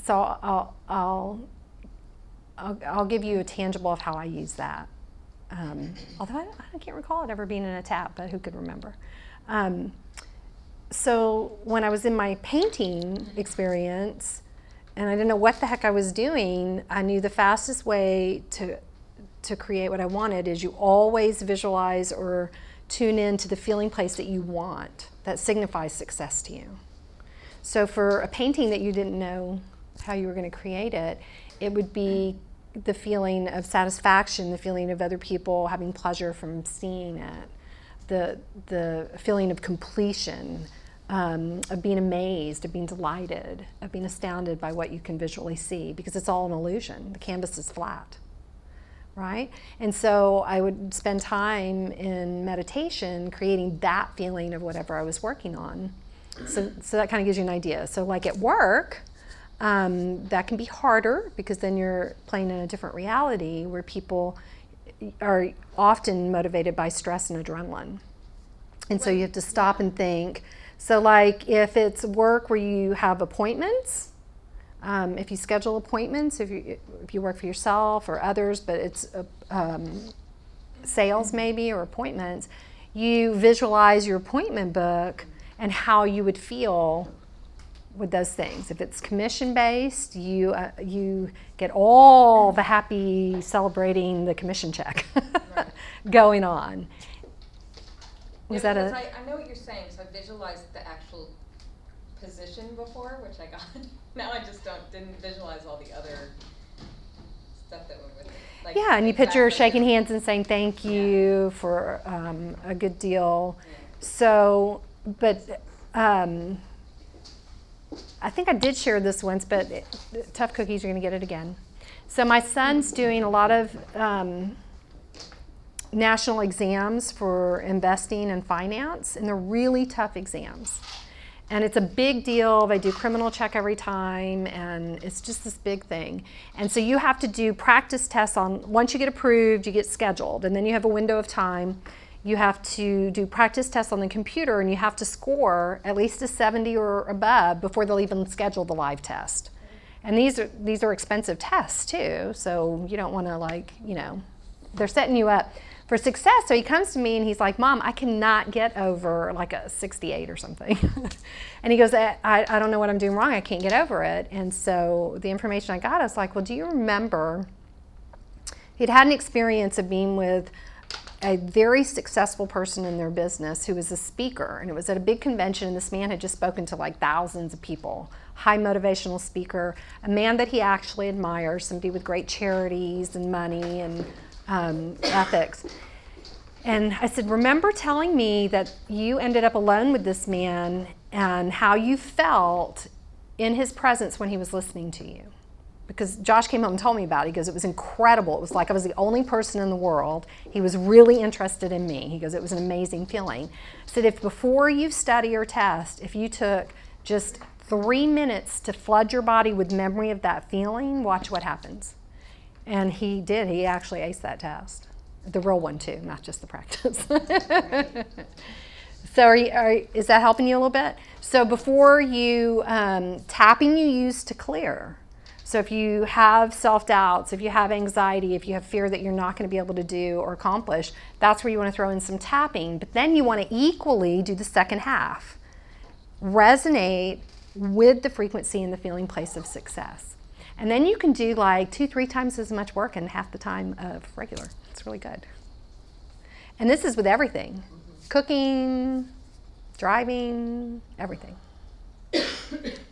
So I'll give you a tangible of how I use that. Although I can't recall it ever being in a tap, but who could remember? So when I was in my painting experience, and I didn't know what the heck I was doing, I knew the fastest way to create what I wanted is you always visualize or tune in to the feeling place that you want, that signifies success to you. So for a painting that you didn't know how you were going to create it, it would be the feeling of satisfaction, the feeling of other people having pleasure from seeing it, the feeling of completion, of being amazed, of being delighted, of being astounded by what you can visually see, because it's all an illusion. The canvas is flat, right? And so I would spend time in meditation creating that feeling of whatever I was working on. So that kind of gives you an idea. So like at work, that can be harder because then you're playing in a different reality where people are often motivated by stress and adrenaline. And so you have to stop and think. So like if it's work where you have appointments, if you schedule appointments, if you work for yourself or others, but it's sales maybe or appointments, you visualize your appointment book and how you would feel with those things. If it's commission-based, you get all the happy celebrating the commission check going on. I know what you're saying, so I visualized the actual position before, which I got. Now I just didn't visualize all the other stuff that went with it. Like and you picture shaking hands and saying thank you for a good deal. Yeah. So, but I think I did share this once, but tough cookies, you're going to get it again. So my son's doing a lot of national exams for investing and finance, and they're really tough exams. And it's a big deal. They do criminal check every time, and it's just this big thing. And so you have to do practice tests on, once you get approved, you get scheduled, and then you have a window of time. You have to do practice tests on the computer, and you have to score at least a 70 or above before they'll even schedule the live test. And these are expensive tests too, so you don't want to they're setting you up for success. So he comes to me and he's like, Mom, I cannot get over like a 68 or something. And he goes, I don't know what I'm doing wrong. I can't get over it. And so the information I got, I was like, well, do you remember he'd had an experience of being with a very successful person in their business who was a speaker, and it was at a big convention, and this man had just spoken to like thousands of people, high motivational speaker, a man that he actually admires, somebody with great charities and money and ethics. And I said, remember telling me that you ended up alone with this man and how you felt in his presence when he was listening to you? Because Josh came home and told me about it. He goes, it was incredible. It was like I was the only person in the world. He was really interested in me. He goes, it was an amazing feeling. I said, if before you study or test, if you took just 3 minutes to flood your body with memory of that feeling, watch what happens. And he did. He actually aced that test. The real one too, not just the practice. So is that helping you a little bit? So before you, tapping you use to clear. So if you have self-doubts, if you have anxiety, if you have fear that you're not going to be able to do or accomplish, that's where you want to throw in some tapping. But then you want to equally do the second half. Resonate with the frequency and the feeling place of success. And then you can do like 2-3 times as much work in half the time of regular. It's really good. And this is with everything. Cooking, driving, everything.